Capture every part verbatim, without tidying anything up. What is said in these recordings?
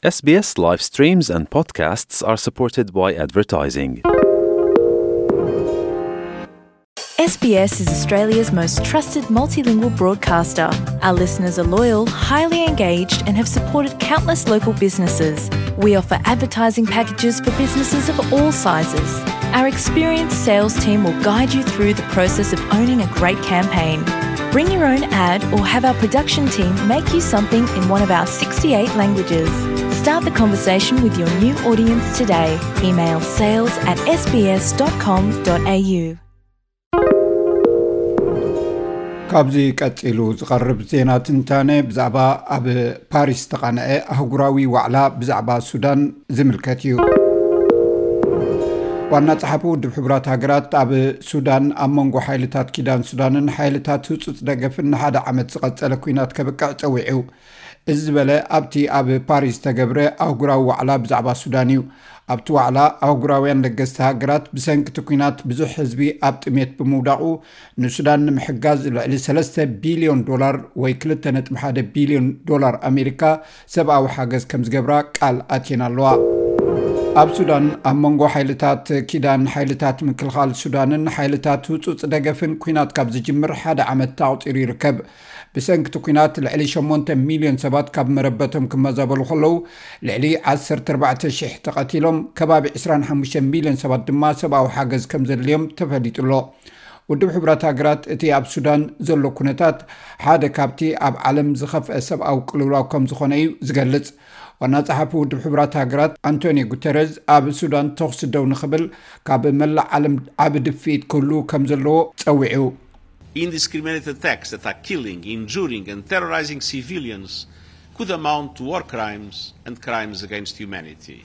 S B S live streams and podcasts are supported by advertising. S B S is Australia's most trusted multilingual broadcaster. Our listeners are loyal, highly engaged, and have supported countless local businesses. We offer advertising packages for businesses of all sizes. Our experienced sales team will guide you through the process of owning a great campaign. Bring your own ad or have our production team make you something in one of our sixty-eight languages. Start the conversation with your new audience today. Email sales at s b s dot com dot a u. ካብዚ ቀፂሉ ዝቐርብ ዜና ትንታነ ብዛዕባ ኣብ ፓሪስ ተቃንዐ ኣህጉራዊ ዋዕላ ብዛዕባ ሱዳን ዝምልከት እዩ። ዋና ጸሓፉ ውድብ ሕብራት ሃገራት ኣብ ሱዳን ኣብ መንጎ ሓይልታት ኪዳን ሱዳንን ሓይልታት ህጹጽ ደገፍን ንሓደ ዓመት ዝቐጸለ ኩናት ከብቅዕ ፀዊዑ። እዚ ዝበለ ኣብቲ ኣብ ፓሪስ ተገብረ ኣህጉራዊ ዋዕላ ብዛዕባ ሱዳን እዩ። ኣብቲ ዋዕላ ኣህጉራውያን ለገስቲ ሃገራት ብሰንኪ ኩናት ብዙሕ ህዝቢ ኣብ ጥሜት ብምውዳቑ ንሱዳን ንምሕጋዝ ልዕሊ ሰለስተ ቢልዮን ዶላር ወይ ክልተ ነጥቢ ሓደ ቢልዮን ዶላር ኣሜሪካ ሰብኣዊ ሓገዝ ከም ዝገብራ ቃል ኣትየን ኣለዋ። ኣብ ሱዳን ኣብ መንጎ ሓይልታት ኪዳን ሓይልታት ምክልኻል ሱዳንን ሓይልታት ህጹጽ ደገፍን ኩናት ካብ ዝጅምር ሓደ ዓመት ተቆፂሩ ይርከብ። ብሰንኪ ኩናት ልዕሊ ሸሞንተ ሚልዮን ሰባት ካብ መረበቶም ክመዛበሉ ከለዉ ልዕሊ ዓሰርተ ኣርባዕተ ሽሕ ተቐቲሎም ከባቢ ዒስራን ሓሙሽተ ሚልዮን ሰባት ድማ ሰብኣዊ ሓገዝ ከም ዘድልዮም ተፈሊጡሎ። ውድብ ሕብራት ሃገራት እቲ ኣብ ሱዳን ዘሎ ኩነታት ሓደ ካብቲ ኣብ ዓለም ዝኸፍአ ሰብኣዊ ቅልውላው ከም ዝኾነ እዩ ዝገልጽ። ዋና ጸሓፊ ውድብ ሕብራት ሃገራት አንቶኒዮ ጉተረስ ኣብ ሱዳን ተኹስ ደው ንኽብል ካብ መላእ ዓለም ዓብ ድፊት ክህሉ ከም ዘለዎ ፀዊዑ። Indiscriminate attacks that are killing, injuring and terrorizing civilians could amount to war crimes and crimes against humanity.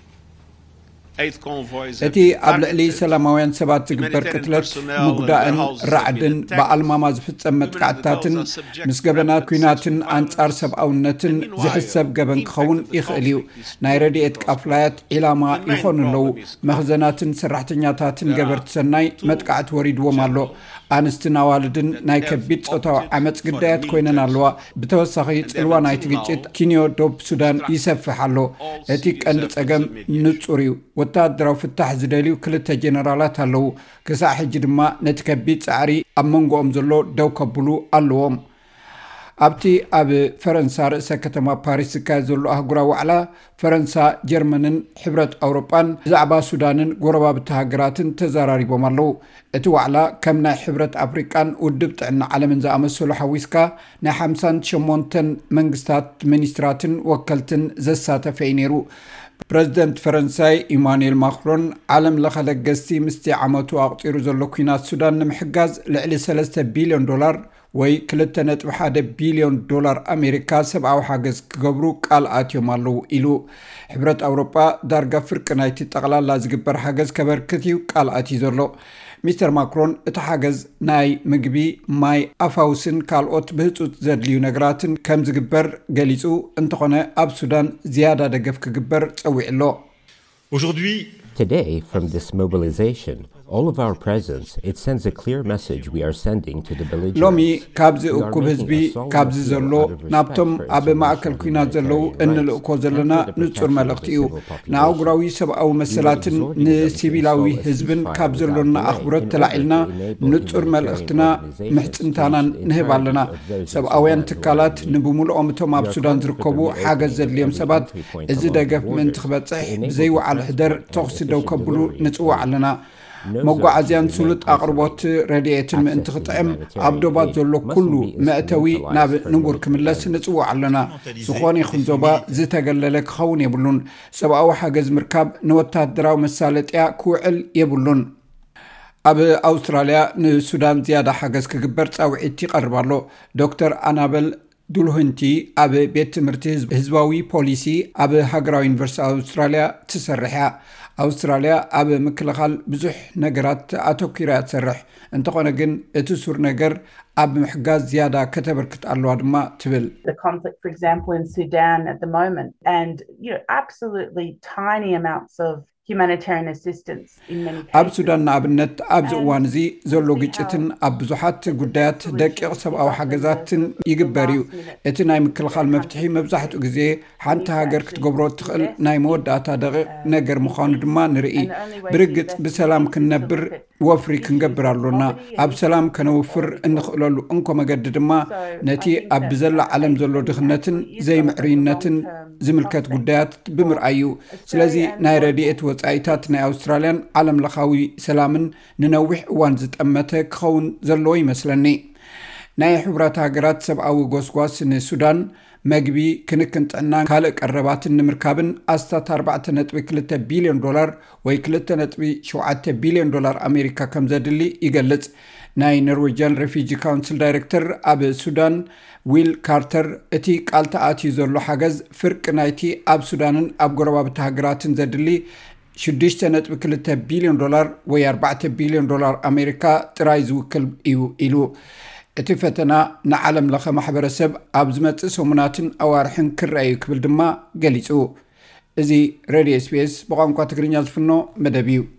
እቲ ኣብ ልዕሊ ሰላማውያን ሰባት ዝግበር ቅትለት ምጉዳእን ራዕድን ብኣልማማ ዝፍጸም መጥቃዕትታትን ምስ ገበና ኩናትን ኣንጻር ሰብኣውነትን ዝሕሰብ ገበን ክኸውን ይኽእል እዩ። ናይ ረድኤት ቃፍላያት ዒላማ ይኾኑ ኣለዉ። መኽዘናትን ሰራሕተኛታትን ገበርቲ ሰናይ መጥቃዕቲ ወሪድዎም ኣሎ። ኣንስትን ኣዋልድን ናይ ከቢድ ፆታዊ ዓመፅ ግዳያት ኮይነን ኣለዋ። ብተወሳኺ ጽልዋ ናይቲ ግጭት ኪንዮ ዶብ ሱዳን ይሰፍሕ ኣሎ። እቲ ቀንዲ ጸገም ንጹር እዩ። ወታደራዊ ፍታሕ ዝደልዩ ክልተ ጀነራላት ኣለዉ። ክሳብ ሕጂ ድማ ነቲ ከቢድ ጻዕሪ ኣብ መንጎኦም ዘሎ ደው ከብሉ ኣለዎም። ኣብቲ ኣብ ፈረንሳ ርእሰ ከተማ ፓሪስ ዝካየድ ዘሎ ኣህጉራዊ ዋዕላ ፈረንሳ ጀርመንን ሕብረት ኣውሮጳን ብዛዕባ ሱዳንን ጎረባብቲ ሃገራትን ተዘራሪቦም ኣለዉ። እቲ ዋዕላ ከም ናይ ሕብረት ኣፍሪቃን ውድብ ጥዕና ዓለምን ዝኣመሰሉ ሓዊስካ ናይ ሓምሳን ሸሞንተን መንግስታት ሚኒስትራትን ወከልትን ዘሳተፈ እዩ ነይሩ። ፕረዚደንት ፈረንሳይ ኢማኑኤል ማክሮን ዓለም ለኸ ለገስቲ ምስቲ ዓመቱ ኣቕፂሩ ዘሎ ኩናት ሱዳን ንምሕጋዝ ልዕሊ ሰለስተ ቢልዮን ዶላር ወይ ክልተ ነጥቢ ሓደ ቢልዮን ዶላር ኣሜሪካ ሰብኣዊ ሓገዝ ክገብሩ ቃል ኣትዮም ኣለዉ ኢሉ። ሕብረት ኣውሮጳ ዳርጋ ፍርቂ ናይቲ ጠቕላላ ዝግበር ሓገዝ ከበርክት እዩ ቃል ኣትዩ ዘሎ። ሚስተር ማክሮን እቲ ሓገዝ ናይ ምግቢ፣ ማይ፣ ኣፋውስን ካልኦት ብህፁፅ ዘድልዩ ነገራትን ከም ዝግበር ገሊጹ እንተኾነ ኣብ ሱዳን ዝያዳ ደገፍ ክግበር ፀዊዕ ኣሎ። Today, from this mobilization, all of our presence, it sends a clear message we are sending to the belligerents. ሎሚ ካብዚ እኩብ ህዝቢ ካብዚ ዘሎ ናብቶም ኣብ ማእከል ኩናት ዘለው እንልእኮ ዘለና ንጹር መልእኽቲ እዩ። ንኣህጉራዊ ሰብኣዊ መሰላትን ንሲቪላዊ ህዝብን ካብ ዘሎና ኣኽብሮት ተላዒልና ንጹር መልእኽትና ምሕፅንታናን ንህብ ኣለና። ሰብኣውያን ትካላት ንብሙልኦም እቶም ኣብ ሱዳን ዝርከቡ ሓገዝ ዘድልዮም ሰባት እዚ ደገፍ ምእንቲ ክበፅሕ ብዘይወዓል ሕደር ተኽሲ ደው ከብሉ ንጽዋዕ ኣለና። መጓዓዝያን ስሉጥ ኣቕርቦት ረድኤትን ምእንቲ ክጥዕም ኣብ ዶባት ዘሎ ኩሉ መእተዊ ናብ ንቡር ክምለስ ንጽዋዕ ኣለና። ዝኾነ ይኹን ዞባ ዝተገለለ ክኸውን የብሉን። ሰብኣዊ ሓገዝ ምርካብ ንወታደራዊ መሳለጥያ ክውዕል የብሉን። ኣብ ኣውስትራልያ ንሱዳን ዝያዳ ሓገዝ ክግበር ጻውዒት ይቐርብ ኣሎ። ዶክተር ኣናበል ዱልሁንቲ ኣብ ቤት ትምህርቲ ህዝባዊ ፖሊሲ ኣብ ሃገራዊ ዩኒቨርሲቲ ኣውስትራልያ ትሰርሕ። ኣውስትራልያ ኣብ ምክልኻል ብዙሕ ነገራት ኣተኲራ ትሰርሕ እንተኾነ ግን እቲ ሱር ነገር ኣብ ምሕጋዝ ዝያዳ ከተበርክት ኣለዋ ድማ ትብል። The conflict, for example, in Sudan at the moment, and you know, absolutely tiny amounts of humanitarian assistance in many cases. ኣብ ሱዳን ንኣብነት ኣብዚ እዋን እዚ ዘሎ ግጭትን ኣብ ብዙሓት ጉዳያት ደቂቕ ሰብኣዊ ሓገዛትን ይግበር እዩ እቲ ናይ ምክልኻል መፍትሒ መብዛሕትኡ ግዜ ሓንቲ ሃገር ክትገብሮ ትኽእል ናይ መወዳእታ ደቂቕ ነገር ምዃኑ ድማ ንርኢ ብርግጽ ብሰላም ክንነብር ወፍሪ ክንገብር ኣለና ኣብ ሰላም ከነውፍር እንኽእለሉ እንኮ መገዲ ድማ ነቲ ኣብ ብዘላ ዓለም ዘሎ ድኽነትን ዘይምዕርይነትን ዝምልከት ጉዳያት ብምርኣዩ ስለዚ ናይ ረድኤት ወጻኢታት ናይ ኣውስትራልያን ዓለም ለኻዊ ሰላምን ንነዊሕ እዋን ዝጠመተ ክኸውን ዘለዎ ይመስለኒ ናይ ሕብራት ሃገራት ሰብኣዊ ጎስጓስ ንሱዳን መግቢ ክንክን ጥዕናን ካልእ ቀረባትን ንምርካብን ኣስታት ኣርባዕተ ነጥቢ ክልተ ቢልዮን ዶላር ወይ ክልተ ነጥቢ ሸውዓተ ቢልዮን ዶላር ኣሜሪካ ከም ዘድሊ ይገልጽ ናይ ኖርዌጅን ሬፊጂ ካውንስል ዳይሬክተር ኣብ ሱዳን ዊል ካርተር እቲ ቃል ተኣትዩ ዘሎ ሓገዝ ፍርቂ ናይቲ ኣብ ሱዳንን ኣብ ጎረባብቲ ሃገራትን ዘድሊ ሽዱሽተ ነጥቢ ክልተ ቢልዮን ዶላር ወይ ኣርባዕተ ቢልዮን ዶላር ኣሜሪካ ጥራይ ዝውክል እዩ ኢሉ እቲ ፈተና ንዓለም ለኸ ማሕበረሰብ ኣብ ዝመጽእ ሰሙናትን ኣዋርሕን ክረአዩ ክብል ድማ ገሊጹ እዚ ሬድዮ ኤስ ቢ ኤስ ብቋንቋ ትግርኛ ዝፍኖ መደብ እዩ